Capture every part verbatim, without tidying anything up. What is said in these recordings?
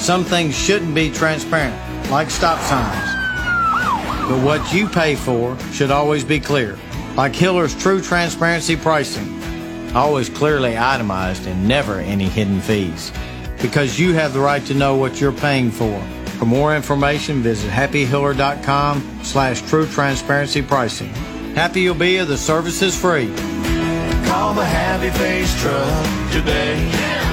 Some things shouldn't be transparent, like stop signs. But what you pay for should always be clear, like Hiller's True Transparency Pricing. Always clearly itemized and never any hidden fees. Because you have the right to know what you're paying for. For more information, visit happyhiller.com slash true transparency pricing. Happy you'll be, the service is free. Call the Happy Face Truck today.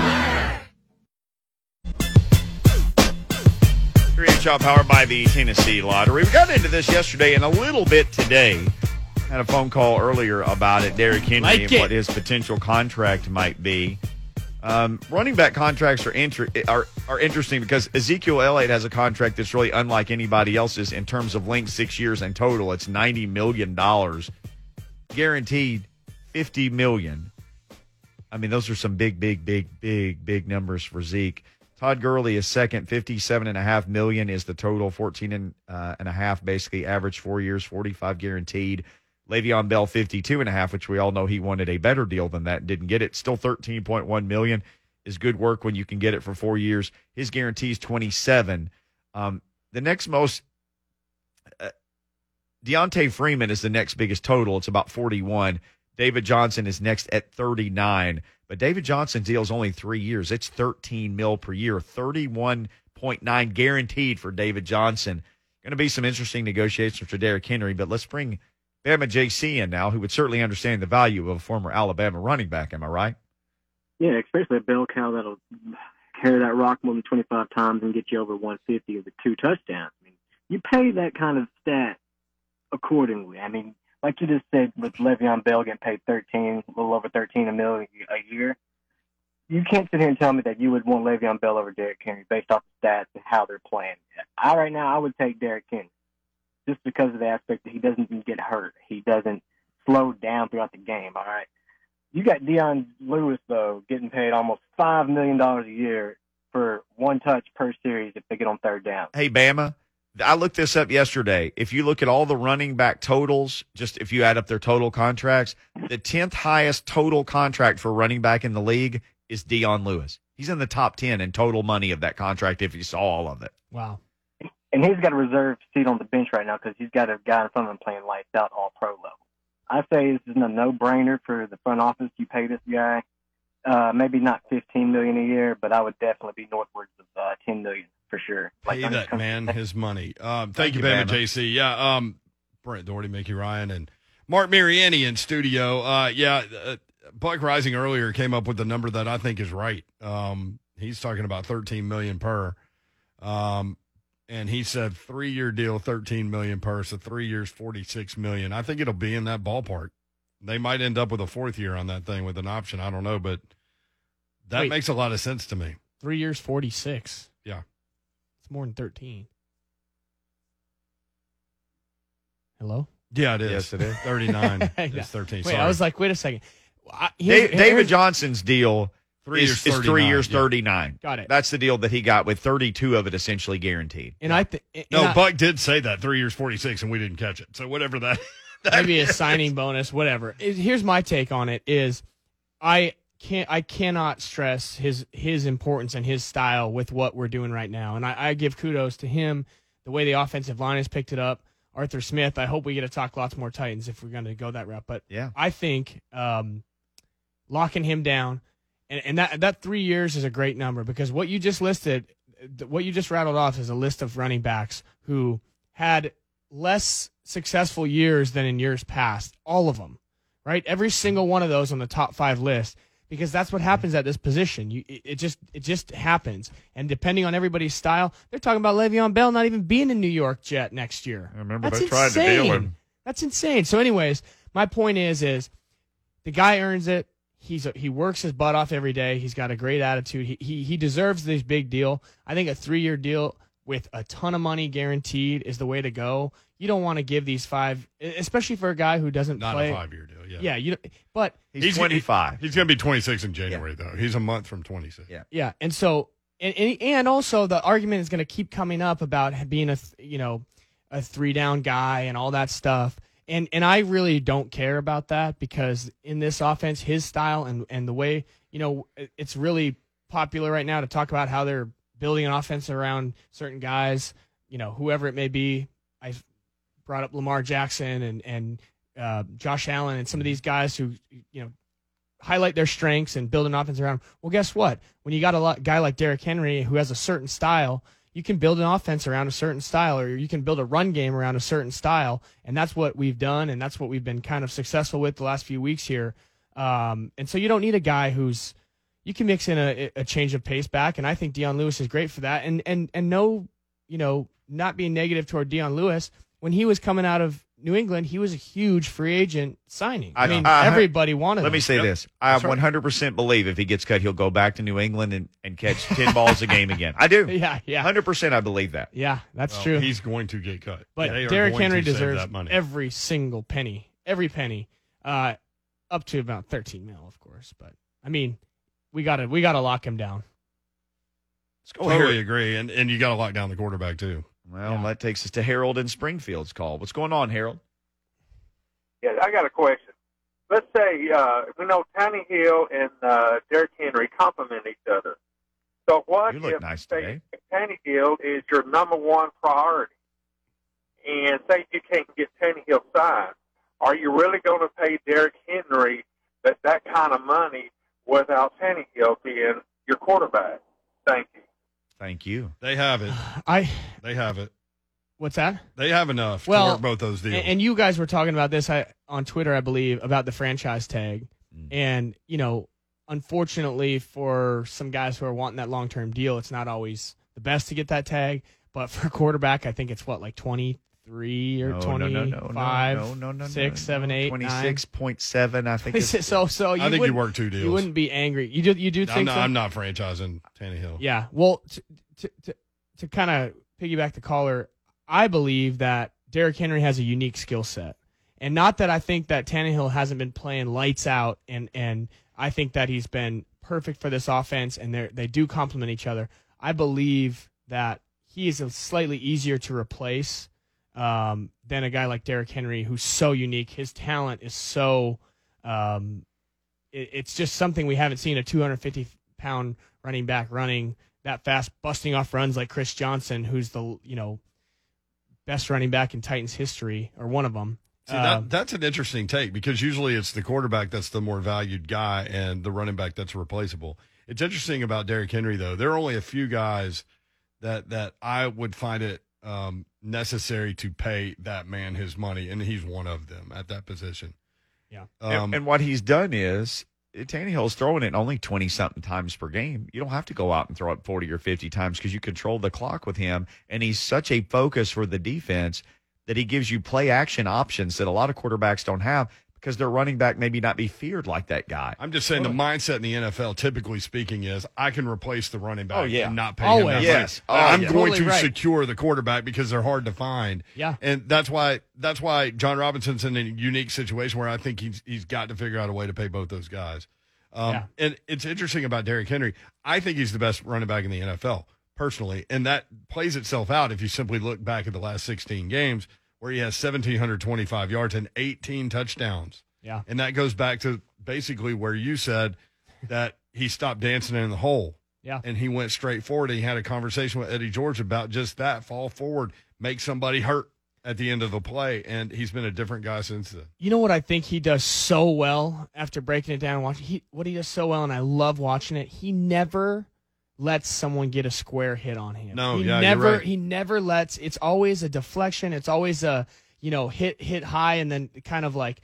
three H L powered by the Tennessee Lottery. We got into this yesterday and a little bit today. Had a phone call earlier about it, Derrick Henry, like and it. what his potential contract might be. Um, running back contracts are, inter- are are interesting because Ezekiel Elliott has a contract that's really unlike anybody else's in terms of length, six years, and total. It's ninety million dollars. Guaranteed fifty million dollars. I mean, those are some big, big, big, big, big numbers for Zeke. Todd Gurley is second, fifty-seven point five million dollars is the total, fourteen and, uh, and a half basically, average four years, forty-five guaranteed. Le'Veon Bell, fifty-two and a half, which we all know he wanted a better deal than that and didn't get it. Still thirteen point one million dollars is good work when you can get it for four years. His guarantee is twenty-seven. Um, the next most, uh, Deontay Freeman is the next biggest total. It's about forty-one. David Johnson is next at thirty-nine. But David Johnson's deal is only three years. It's thirteen mil per year, thirty-one point nine guaranteed for David Johnson. Going to be some interesting negotiations for Derrick Henry, but let's bring Bama J C in now, who would certainly understand the value of a former Alabama running back. Am I right? Yeah, especially a bell cow that'll carry that rock more than twenty-five times and get you over one fifty with two touchdowns. I mean, you pay that kind of stat accordingly. I mean, like you just said, with Le'Veon Bell getting paid thirteen, a little over thirteen a million a year, you can't sit here and tell me that you would want Le'Veon Bell over Derrick Henry based off the stats and how they're playing. I right now, I would take Derrick Henry just because of the aspect that he doesn't get hurt. He doesn't slow down throughout the game, all right? You got Deion Lewis, though, getting paid almost five million dollars a year for one touch per series if they get on third down. Hey, Bama, I looked this up yesterday. If you look at all the running back totals, just if you add up their total contracts, the tenth highest total contract for running back in the league is Deion Lewis. He's in the top ten in total money of that contract if you saw all of it. Wow. And he's got a reserve seat on the bench right now because he's got a guy in front of him playing lights out all pro level. I say this is a no-brainer for the front office. You pay this guy, uh, maybe not fifteen million dollars a year, but I would definitely be northwards of uh, ten million dollars for sure. Pay like, that man his money. Um, thank, Thank you, you, Bama Bama. J C. Yeah, um, Brent Doherty, Mickey Ryan, and Mark Mariani in studio. Uh, yeah, uh, Buck Rising earlier came up with the number that I think is right. Um, he's talking about thirteen million dollars per. Um, and he said three-year deal, thirteen million dollars per, so three years, forty-six million dollars. I think it'll be in that ballpark. They might end up with a fourth year on that thing with an option. I don't know, but that Wait. makes a lot of sense to me. Three years, forty-six. Yeah. It's more than thirteen. Hello? Yeah, it is. Yes, it is. thirty-nine. Yeah. It's thirteen. Wait, Sorry. I was like, wait a second. I, Da- here- David here's- Johnson's deal Three is, years, is three thirty-nine, years, yeah. thirty-nine. Got it. That's the deal that he got with thirty-two of it essentially guaranteed. And I think No, Buck did say that three years, forty-six, and we didn't catch it. So whatever that, that maybe a is. signing bonus, whatever. It- Here's my take on it: is I can't, I cannot stress his his importance and his style with what we're doing right now, and I, I give kudos to him. The way the offensive line has picked it up, Arthur Smith. I hope we get to talk lots more Titans if we're going to go that route. But Yeah. I think um, locking him down, and, and that that three years is a great number because what you just listed, what you just rattled off is a list of running backs who had less successful years than in years past. All of them, right? Every single one of those on the top five list, because that's what happens at this position. You, it, it just it just happens. And depending on everybody's style, they're talking about Le'Veon Bell not even being in New York Jet next year. I remember That's they tried to insane. deal him. That's insane. So anyways, my point is, is the guy earns it. He's a, he works his butt off every day. He's got a great attitude. He he he deserves this big deal. I think a three-year deal with a ton of money guaranteed is the way to go. You don't want to give these five, especially for a guy who doesn't Not play. a five-year deal, yeah. Yeah, you. But He's, He's- twenty-five. He's going to be twenty-six in January, though. He's a month from twenty-six. Yeah. yeah, and so and and, and also the argument is going to keep coming up about being a th- you know a three-down guy and all that stuff. And and I really don't care about that because in this offense, his style and, and the way, you know, it's really popular right now to talk about how they're building an offense around certain guys, you know, whoever it may be. I brought up Lamar Jackson and and uh, Josh Allen and some of these guys who, you know, highlight their strengths and build an offense around them. Well, guess what? When you got a lot, guy like Derrick Henry who has a certain style, you can build an offense around a certain style, or you can build a run game around a certain style, and that's what we've done, and that's what we've been kind of successful with the last few weeks here. Um, and so you don't need a guy who's you can mix in a, a change of pace back, and I think Dion Lewis is great for that. And and and no, you know, not being negative toward Dion Lewis, when he was coming out of New England, he was a huge free agent signing. I, I mean, uh, everybody wanted Let him. me say Yep. this. I That's right. one hundred percent believe if he gets cut, he'll go back to New England and, and catch ten balls a game again. I do. Yeah, yeah. one hundred percent I believe that. Yeah, that's Well, true. He's going to get cut. But They are Derrick going Henry to save deserves that money. every single penny, every penny, uh, up to about thirteen mil, of course. But I mean, we gotta we gotta lock him down. Let's go Totally Harold. agree, and and you got to lock down the quarterback too. Well, Yeah. that takes us to Harold in Springfield's call. What's going on, Harold? Yeah, I got a question. Let's say uh, we know Tannehill and uh, Derrick Henry complement each other. So what You look if nice say, today. Tannehill is your number one priority, and say you can't get Tannehill signed? Are you really going to pay Derrick Henry that that kind of money without Tannehill being your quarterback? Thank you. Thank you. They have it. I They have it. what's that? They have enough Well, to work both those deals. And, and you guys were talking about this I, on Twitter, I believe, about the franchise tag. Mm. And, you know, unfortunately for some guys who are wanting that long-term deal, it's not always the best to get that tag. But for a quarterback, I think it's what, like twenty-three or No, no, twenty-five, no, no, no, no, no, six, no, seven, no. eight, twenty-six point seven, I think. It's, so, so you I think you wouldn't- work two deals. You wouldn't be angry. You do, you do think I'm not, so? I'm not franchising Tannehill. Yeah. Well, to to to, to kind of piggyback the caller, I believe that Derrick Henry has a unique skill set, and not that I think that Tannehill hasn't been playing lights out, and and I think that he's been perfect for this offense, and they they do complement each other. I believe that he is a slightly easier to replace um, than a guy like Derrick Henry, who's so unique. His talent is so. Um, it, it's just something we haven't seen, a two hundred fifty pound running back running that fast, busting off runs like Chris Johnson, who's the, you know, best running back in Titans history, or one of them. See, that, that's an interesting take, because usually it's the quarterback that's the more valued guy and the running back that's replaceable. It's interesting about Derrick Henry, though. There are only a few guys that that I would find it um, necessary to pay that man his money, and he's one of them at that position. Yeah. Um, and, and what he's done is Tannehill's throwing it only twenty-something times per game. You don't have to go out and throw it forty or fifty times because you control the clock with him, and he's such a focus for the defense that he gives you play-action options that a lot of quarterbacks don't have because their running back maybe not be feared like that guy. I'm just saying the mindset in the N F L, typically speaking, is I can replace the running back Oh, yeah. and not pay Always. him that Yes. money. Oh, I'm yeah. going Totally to right. secure the quarterback because they're hard to find. Yeah. And that's why that's why John Robinson's in a unique situation where I think he's he's got to figure out a way to pay both those guys. Um, Yeah. And it's interesting about Derrick Henry. I think he's the best running back in the N F L, personally. And that plays itself out if you simply look back at the last sixteen games where he has one thousand seven hundred twenty-five yards and eighteen touchdowns. Yeah. And that goes back to basically where you said that he stopped dancing in the hole. Yeah. And he went straight forward. He had a conversation with Eddie George about just that, fall forward, make somebody hurt at the end of the play. And he's been a different guy since then. You know what I think he does so well after breaking it down and watching? He, what he does so well, and I love watching it, he never lets someone get a square hit on him. No, he yeah, you're never right. he never lets. It's always a deflection. It's always a, you know, hit hit high and then kind of like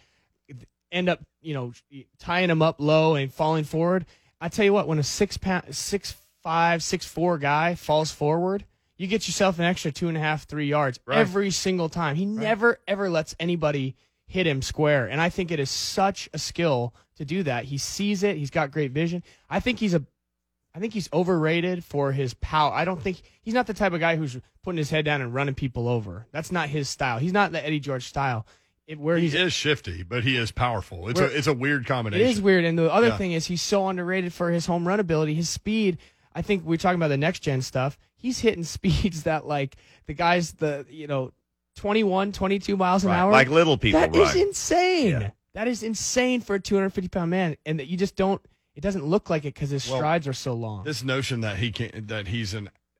end up, you know, tying him up low and falling forward. I tell you what, when a six pound, six five, six four guy falls forward, you get yourself an extra two and a half, three yards Right. every single time. He never ever lets anybody hit him square, and I think it is such a skill to do that. He sees it. He's got great vision. I think he's a, I think he's overrated for his power. I don't think he's not the type of guy who's putting his head down and running people over. That's not his style. He's not the Eddie George style. It, where He he's is shifty, but he is powerful. It's Where- a it's a weird It combination. is weird. And the other Yeah. thing is he's so underrated for his home run ability. His speed, I think we're talking about the next gen stuff. He's hitting speeds that like the guys, the, you know, twenty-one, twenty-two miles an Right. hour. Like little people That is run. insane. Yeah. That is insane for a two hundred fifty pound man. And that you just don't, it doesn't look like it because his Well, strides are so long. This notion that he can that he's an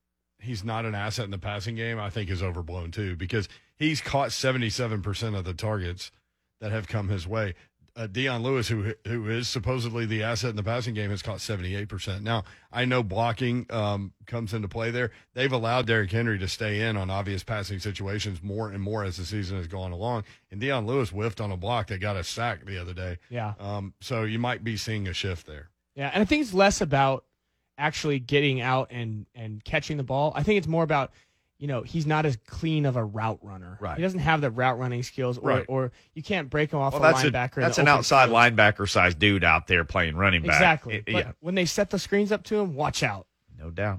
he's not an asset in the passing game, I think is overblown too, because he's caught seventy-seven percent of the targets that have come his way. Uh, Dion Lewis, who who is supposedly the asset in the passing game, has caught seventy-eight percent. Now, I know blocking um, comes into play there. They've allowed Derrick Henry to stay in on obvious passing situations more and more as the season has gone along. And Dion Lewis whiffed on a block that got a sack the other day. Yeah. Um, so you might be seeing a shift there. Yeah, and I think it's less about actually getting out and, and catching the ball. I think it's more about, you know, he's not as clean of a route runner. Right. He doesn't have the route running skills, or, Right. or you can't break him off Well, a that's, a, linebacker. in that's the an open outside field. linebacker sized dude out there playing running back. Exactly. It- but yeah, when they set the screens up to him, watch out. no doubt.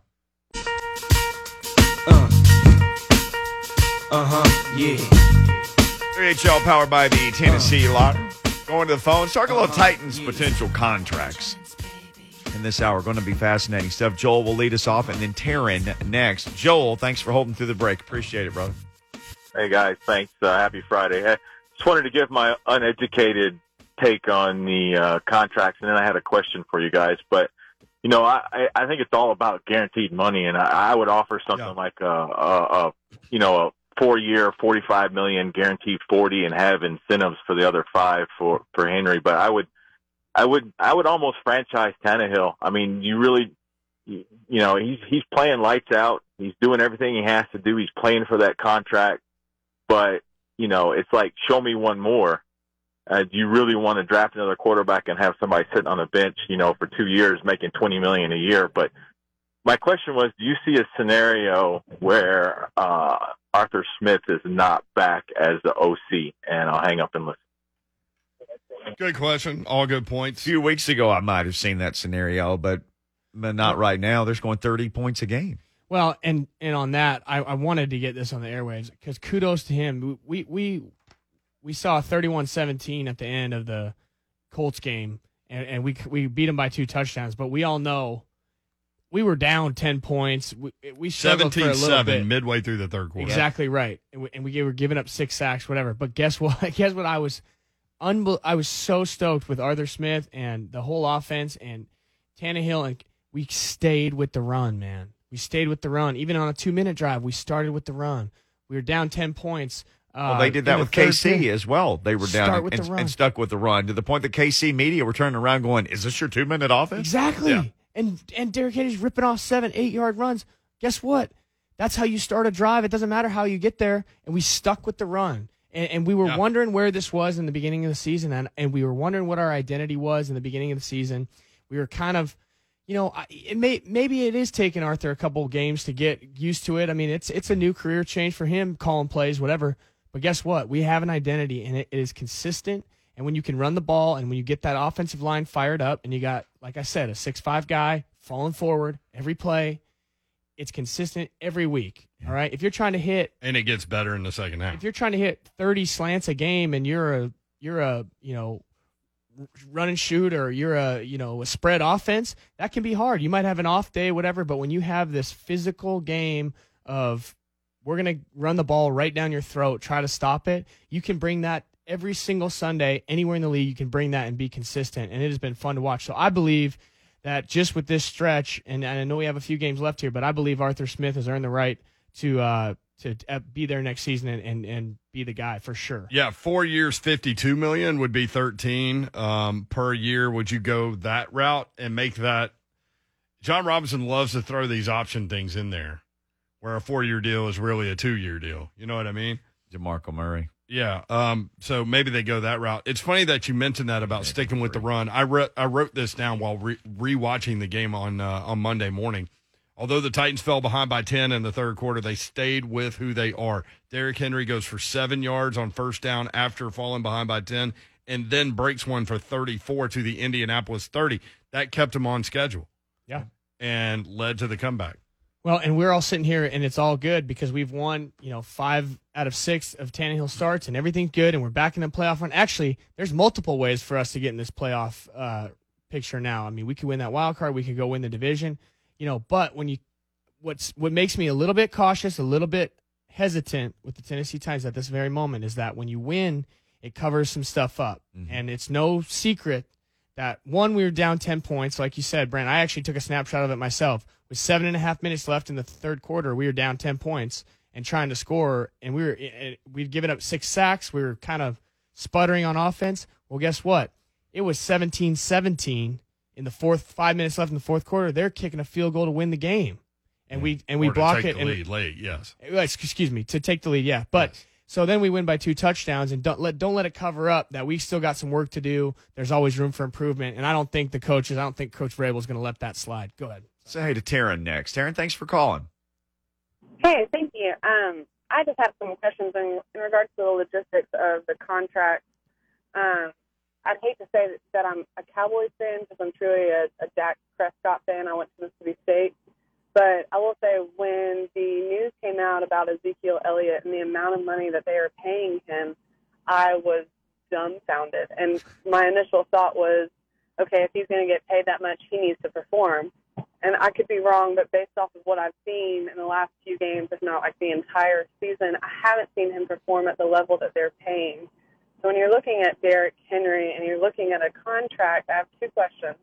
Uh-huh, yeah. three H L powered by the Tennessee Lottery. Going to the phone. Talk a little Titans potential contracts. In this hour, going to be fascinating stuff. Joel will lead us off, and then Taryn next. Joel, thanks for holding through the break. Appreciate it, brother. Hey, guys. Thanks. Uh, happy Friday. I just wanted to give my uneducated take on the uh, contracts, and then I had a question for you guys. But, you know, I, I think it's all about guaranteed money, and I, I would offer something Yeah. like a, a, a, you know, a four-year, forty-five million dollars, guaranteed forty, and have incentives for the other five for, for Henry. But I would I would I would almost franchise Tannehill. I mean, you really, you know, he's he's playing lights out. He's doing everything he has to do. He's playing for that contract. But, you know, it's like, show me one more. Uh, do you really want to draft another quarterback and have somebody sitting on the bench, you know, for two years making twenty million dollars a year? But my question was, do you see a scenario where uh, Arthur Smith is not back as the O C? And I'll hang up and listen. Good question. All good A points. few weeks ago, I might have seen that scenario, but, but not right now. They're scoring thirty points a game. Well, and and on that, I, I wanted to get this on the airwaves because kudos to him. We we we saw thirty-one seventeen at the end of the Colts game, and, and we we beat them by two touchdowns. But we all know we were down ten points. We, we struggled for a seventeen little bit. seven midway through the third quarter. Exactly right, and we, and we were giving up six sacks, whatever. But guess what? Guess what? I was, unbel- I was so stoked with Arthur Smith and the whole offense and Tannehill, and we stayed with the run, man. We stayed with the run, even on a two-minute drive. We started with the run. We were down ten points. Uh, Well, they did in that the with third K C period. as well. They were Start down with and, the run. and stuck with the run to the point that K C media were turning around going, is this your two-minute offense? Exactly. Yeah. And and Derrick Henry's ripping off seven, eight-yard runs. Guess what? That's how you start a drive. It doesn't matter how you get there. And we stuck with the run. And, and we were Yeah. wondering where this was in the beginning of the season, and, and we were wondering what our identity was in the beginning of the season. We were kind of, you know, I- it may, maybe it is taking Arthur a couple of games to get used to it. I mean, it's it's a new career change for him, calling plays, whatever. But guess what? We have an identity, and it, it is consistent. And when you can run the ball and when you get that offensive line fired up and you got, like I said, a six five guy falling forward every play, it's consistent every week. All right? If you're trying to hit And it gets better in the second half. if you're trying to hit thirty slants a game and you're a you're a, you know, run and shoot, or you're a, you know, a spread offense, that can be hard. You might have an off day, whatever, but when you have this physical game of we're going to run the ball right down your throat, try to stop it, you can bring that every single Sunday anywhere in the league. You can bring that and be consistent, and it has been fun to watch. So I believe that just with this stretch, and I know we have a few games left here, but I believe Arthur Smith has earned the right to uh, to uh, be there next season and, and, and be the guy for sure. Yeah, four years, fifty-two million would be thirteen um, per year. Would you go that route and make that? John Robinson loves to throw these option things in there, where a four-year deal is really a two-year deal. You know what I mean? DeMarco Murray. Yeah. Um, so maybe they go that route. It's funny that you mentioned that about sticking with the run. I wrote I wrote this down while re- rewatching the game on uh, on Monday morning. Although the Titans fell behind by ten in the third quarter, they stayed with who they are. Derrick Henry goes for seven yards on first down after falling behind by ten, and then breaks one for thirty-four to the Indianapolis thirty. That kept him on schedule. Yeah. And led to the comeback. Well, and we're all sitting here, and it's all good because we've won, you know, five out of six of Tannehill starts, and everything's good, and we're back in the playoff run. Actually, there's multiple ways for us to get in this playoff uh, picture now. I mean, we could win that wild card, we could go win the division, you know. But when you, what's what makes me a little bit cautious, a little bit hesitant with the Tennessee Titans at this very moment is that when you win, it covers some stuff up, Mm-hmm. and it's no secret that, one, we were down ten points. Like you said, Brent, I actually took a snapshot of it myself. with seven and a half minutes left in the third quarter, we were down ten points and trying to score, and we were we'd given up six sacks. We were kind of sputtering on offense. Well, guess what? It was seventeen seventeen in the fourth, five minutes left in the fourth quarter. They're kicking a field goal to win the game, and we and we Or to block take it the and lead late, yes. excuse me, to take the lead, yeah. But Yes. so then we win by two touchdowns, and don't let don't let it cover up that we still got some work to do. There's always room for improvement, and I don't think the coaches, I don't think Coach Vrabel is going to let that slide. Go ahead. Say hey to Taryn next. Taryn, thanks for calling. Hey, thank you. Um, I just have some questions in, in regards to the logistics of the contract. Um, I'd hate to say that, that I'm a Cowboys fan because I'm truly a, a Dak Prescott fan. I went to Mississippi State. But I will say when the news came out about Ezekiel Elliott and the amount of money that they are paying him, I was dumbfounded. And my initial thought was, okay, if he's going to get paid that much, he needs to perform. And I could be wrong, but based off of what I've seen in the last few games, if not like the entire season, I haven't seen him perform at the level that they're paying. So when you're looking at Derrick Henry and you're looking at a contract, I have two questions.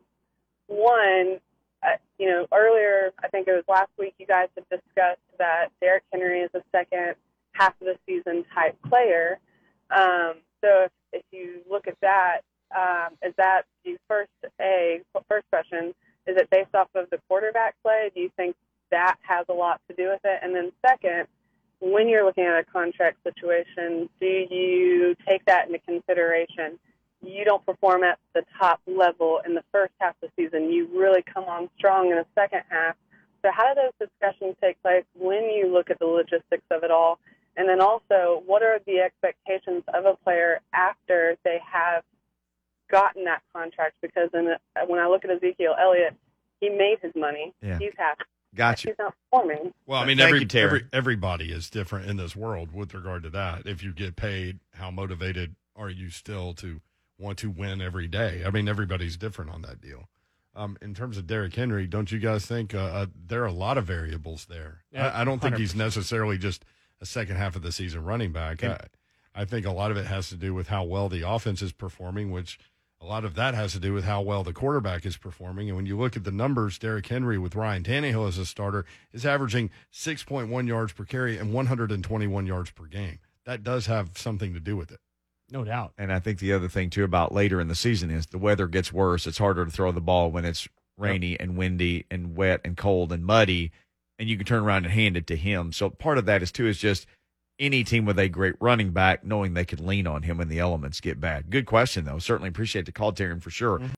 One, uh, you know, earlier, I think it was last week, you guys had discussed that Derrick Henry is a second half of the season type player. Um, so if, if you look at that, um, is that the first A, first question, is it based off of the quarterback play? Do you think that has a lot to do with it? And then second, when you're looking at a contract situation, do you take that into consideration? You don't perform at the top level in the first half of the season. You really come on strong in the second half. So how do those discussions take place when you look at the logistics of it all? And then also, what are the expectations of a player after they have gotten that contract? Because in the, when I look at Ezekiel Elliott, he made his money. Yeah. He's happy. Gotcha. He's not performing. Well, I mean, Thank every, you, Terry. every everybody is different in this world with regard to that. If you get paid, how motivated are you still to want to win every day? I mean, everybody's different on that deal. Um, in terms of Derrick Henry, don't you guys think uh, uh, there are a lot of variables there? Yeah, I, I don't think one hundred percent. he's necessarily just a second half of the season running back. I, I think a lot of it has to do with how well the offense is performing, which a lot of that has to do with how well the quarterback is performing. And when you look at the numbers, Derrick Henry with Ryan Tannehill as a starter is averaging six point one yards per carry and one hundred twenty-one yards per game. That does have something to do with it. No doubt. And I think the other thing, too, about later in the season is the weather gets worse. It's harder to throw the ball when it's rainy and windy and wet and cold and muddy, and you can turn around and hand it to him. So part of that is, too, is just any team with a great running back knowing they can lean on him when the elements get bad. Good question, though. Certainly appreciate the call, Taryn, for sure.